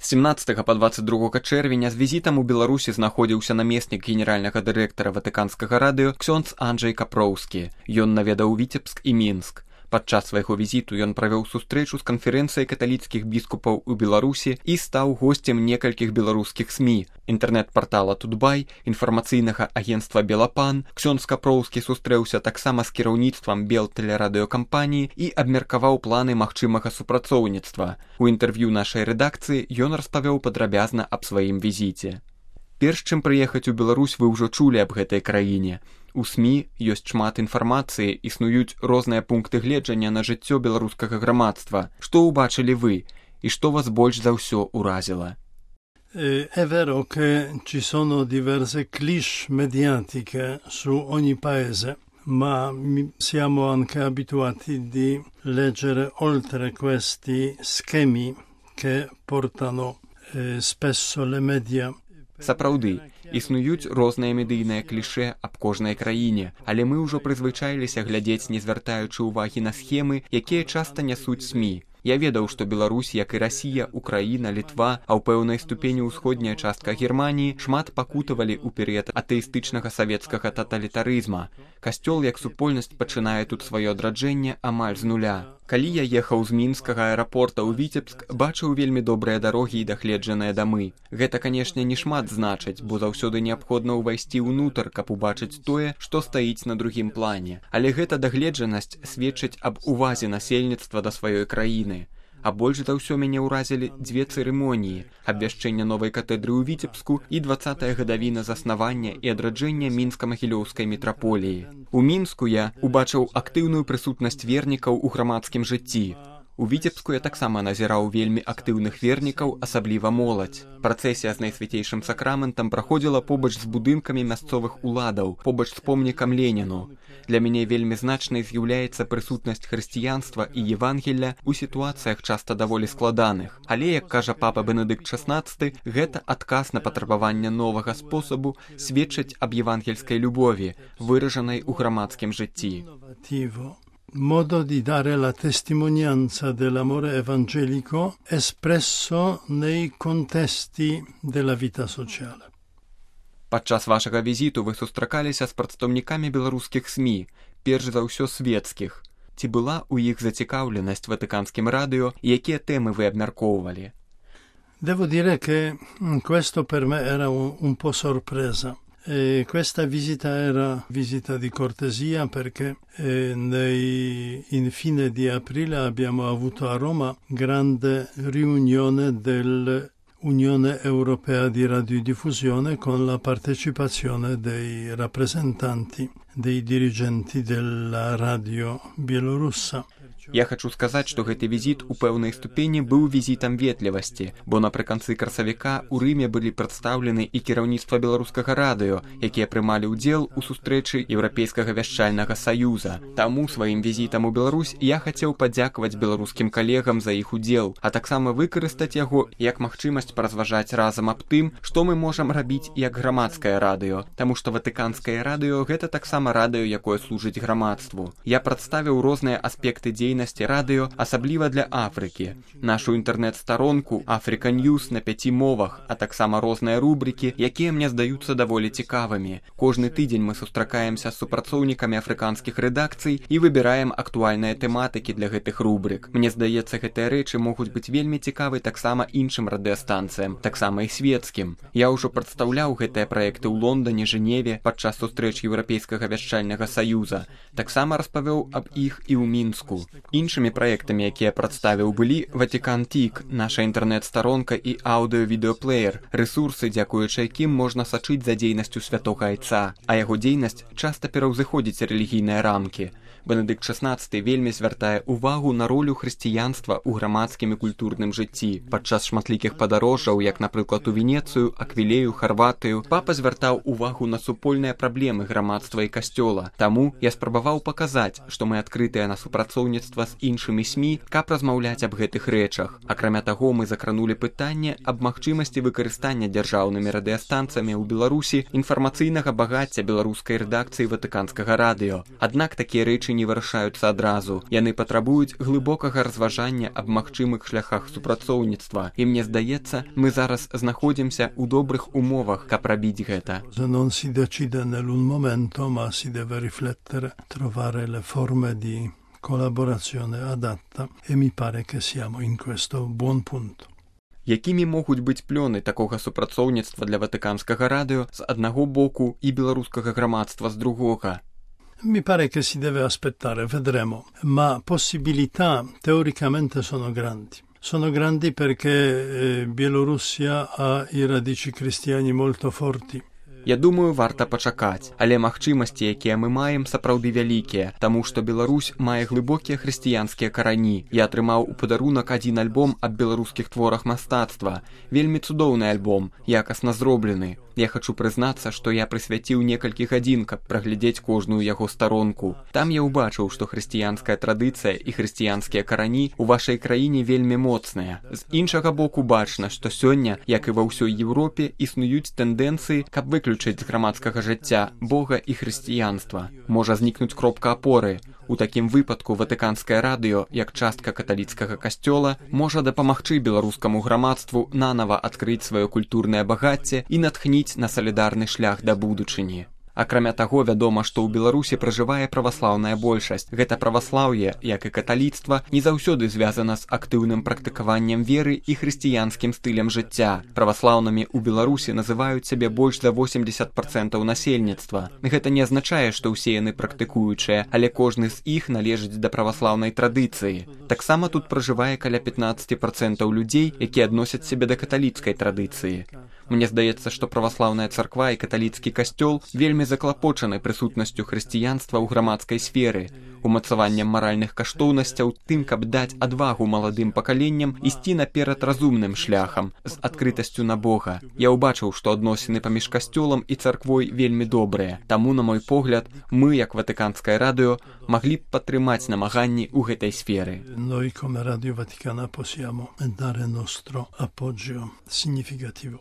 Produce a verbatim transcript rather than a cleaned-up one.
З семнаццатага па дваццаць другога чэрвеня з візітам у Беларусі знаходзіўся намеснік генеральнага дырэктара Ватыканскага радыё ксёндз Анджэй Капроўскі. Ён наведаў Віцебск і Мінск. Падчас свайго візіту ён правёў сустрэчу з канферэнцыяй каталіцкіх біскупаў у Беларусі і стаў госцем некалькіх беларускіх СМІ, інтэрнэт-партала Тутбай, інфармацыйнага агенцтва Белапан. Ксёндз Капроўскі сустрэўся таксама з кіраўніцтвам Белтэлерадыёкампаніі і абмеркаваў планы магчымага супрацоўніцтва. У інтэрв'ю нашай рэдакцыі ён распавёў падрабязна аб сваім візіце. Перш чым прыехаць у Беларусь, вы ўжо чулі аб гэтай краіне. У СМІ ёсць шмат інфармацыі, існуюць розныя пункты гледжання на жыццё беларускага грамадства. Што ўбачылі вы і што вас больш за ўсё уразіла? È vero che ci sono diverse cliché mediatiche su ogni paese, ma siamo anche abituati di leggere oltre questi schemi che portano eh, spesso le media. Сапраўды, існуюць розныя медыйныя клішэ аб кожнай краіне, але мы ўжо прызвычаіліся глядзець, не звяртаючы ўвагі на схемы, якія часта нясуць СМІ. Я ведаў, што Беларусь, як і Расія, Украіна, Літва, а ў пэўнай ступені ўсходняя частка Германіі шмат пакутавалі ў перыяд атэістычнага савецкага таталітарызма. Касцёл як супольнасць пачынае тут сваё адраджэнне амаль з нуля. Калі я ехаў з мінскага аэрапорта ў Віцебск, бачыў вельмі добрыя дарогі і дагледжаныя дамы. Гэта, канешне, не шмат значыць, бо заўсёды неабходна ўвайсці ўнутр, каб убачыць тое, што стаіць на другім плане. Але гэта дагледжанасць сведчыць аб увазе насельніцтва да сваёй краіны. А больш за ўсё мяне ўразілі дзве цырымоніі – абвяшчэння новай катедры ў Віцебску і дваццатая гадавіна заснавання і адраджэння мінска-магілёўскай мітраполіі. У Мінску я убачыў актыўную прысутнасць вернікаў у грамадскім жыцці. У Віцебску я таксама назіраў вельмі актыўных вернікаў, асабліва моладзь. Працэсія з найсвяцейшым сакраментам праходзіла побач з будынкамі мясцовых уладаў, побач з помнікам Леніну. Для мяне вельмі значнай з'яўляецца прысутнасць хрысціянства і Евангелля ў сітуацыях часта даволі складаных. Але, як кажа папа Бенедыкт шаснаццаты, гэта адказ на патрабаванне новага спосабу сведчыць аб евангельскай любові, выражанай у грамадскім жыцці. Modo di dare la testimonianza dell'amore evangelico espresso nei contesti della vita sociale. Падчас вашага візіту вы сустракаліся з прадстаўнікамі беларускіх СМІ, перш за ўсё светскіх. Ці была ў іх зацікаўленасць Ватыканскім радыё і якія тэмы вы абмяркоўвалі? Devo dire che questo per me era un, un po' sorpresa. E questa visita era visita di cortesia perché eh, nei, in fine di aprile abbiamo avuto a Roma grande riunione dell'Unione Europea di Radiodiffusione con la partecipazione dei rappresentanti, dei dirigenti della radio bielorussa. Я хачу сказаць, што гэты візіт у пэўнай ступені быў візітам ветлівасці, бо напрыканцы красавіка ў Рыме былі прадстаўлены і кіраўніцтва беларускага радыё, якія прымалі ўдзел у сустрэчы Еўрапейскага вяшчальнага саюза. Таму сваім візітам у Беларусь я хацеў падзякаваць беларускім калегам за іх удзел, а таксама выкарыстаць яго як магчымасць паразважаць разам аб тым, што мы можам рабіць як грамадскае радыё, таму што Ватыканскае радыё гэта таксама радыё, якое служыць грамадству. Я прадставіў розныя аспекты дзейнасці радыё, асабліва для Афрыкі. Нашу інтэрнэт-старонку Африка Ньюс на пяці мовах, а таксама розныя рубрыкі, якія мне здаюцца даволі цікавымі. Кожны тыдзень мы сустракаемся з супрацоўнікамі афрыканскіх рэдакцый і выбіраем актуальныя тэматыкі для гэтых рубрык. Мне здаецца, гэтыя рэчы могуць быць вельмі цікавы таксама іншым радыёстанцыям, таксама і свецкім. Я ўжо прадстаўляў гэтыя праекты ў Лондоне, Жэневе падчас сустрэч Еўрапейскага вяшчальнага саюза. Таксама распавёў аб іх і ў Мінску. Іншымі праектамі, якія прадставіў, былі Ватикан Тик, наша інтэрнэт-старонка і аўдыё-відэоплеер, рэсурсы, дзякуючы якім можна сачыць за дзейнасцю святога айца, а яго дзейнасць часта пераўзыходзіць рэлігійныя рамкі. Бенедыкт шаснаццаты вельмі звяртае ўвагу на ролю хрысціянства ў грамадскім і культурным жыцці. Падчас шматлікіх падарожжаў, як, напрыклад, у Венецыю, Аквілею, Харватыю, папа звяртаў увагу на супольныя праблемы грамадства і касцёла. Таму я спрабаваў паказаць, што мы адкрытыя на супрацоўніцтва з іншымі СМІ, каб размаўляць аб гэтых рэчах. Акрамя таго, мы закранулі пытанне аб магчымасці выкарыстання дзяржаўнымі радыёстанцыямі ў Беларусі інфармацыйнага багацця беларускай рэдакцыі Ватыканскага радыё. Аднак такія рэчы не вырашаюцца адразу. Яны патрабуюць глыбокага разважання аб магчымых шляхах супрацоўніцтва. І мне здаецца, мы зараз знаходзімся ў добрых умовах, каб рабіць гэта. Non si decide nell'un momento, ma si deve riflettere, trovare le forme di collaborazione adatta e mi pare che siamo in questo buon punto. Якімі могуць быць плёны такога супрацоўніцтва для Ватыканскага радыё з аднаго боку і беларускага грамадства з другога? Mi pare che si deve aspettare, vedremo, ma possibilità teoricamente sono grandi. Sono grandi perché eh, Bielorussia ha i radici cristiani molto forti. Я думаю, варта пачакаць, але магчымасці, якія мы маем, сапраўды вялікія, таму што Беларусь мае глыбокія хрысціянскія карані. Я атрымаў у падарунак адзін альбом аб беларускіх творах мастацтва. Вельмі цудоўны альбом, якасна зроблены. Я хачу прызнацца, што я прысвяціў некалькі гадзін, каб праглядзець кожную яго старонку. Там я ўбачыў, што хрысціянская традыцыя і хрысціянскія карані ў вашай краіне вельмі моцныя. З іншага боку бачна, што сёння, як і ва ўсёй Еўропе, існуюць тэндэнцыі, каб выключыць з грамадскага жыцця Бога і хрысціянства. Можа знікнуць кропка апоры. У такім выпадку Ватыканскае радыё, як частка каталіцкага касцёла, можа дапамагчы беларускаму грамадству нанава адкрыць сваё культурнае багацце і натхніць на салідарны шлях да будучыні. Акрамя таго, вядома, што ў Беларусі пражывае праваслаўная большасць. Гэта праваслаўе, як і каталіцтва, не заўсёды звязана з актыўным практыкаваннем веры і хрысціянскім стылем жыцця. Праваслаўнымі ў Беларусі называюць сябе больш за восемьдесят процентаў насельніцтва. Гэта не азначае, што ўсе яны практыкуючыя, але кожны з іх належыць да праваслаўнай традыцыі. Таксама тут пражывае каля пятнадцать процентаў людзей, якія адносяць сябе да каталіцкай традыцыі. Мне здаецца, што праваслаўная царква і каталіцкі касцёл вельмі заклапочаны прысутнасцю хрысціянства ў грамадскай сферы, умацаваннем маральных каштоўнасцяў, тым, каб даць адвагу маладым пакаленням ісці наперад разумным шляхам, з адкрытасцю на Бога. Я ўбачыў, што адносіны паміж касцёлам і царквой вельмі добрыя. Таму, на мой погляд, мы, як Ватыканскае радыё, маглі б падтрымаць намаганні ў гэтай сферы. Noi come Radio Vaticana possiamo dare il nostro appoggio significativo.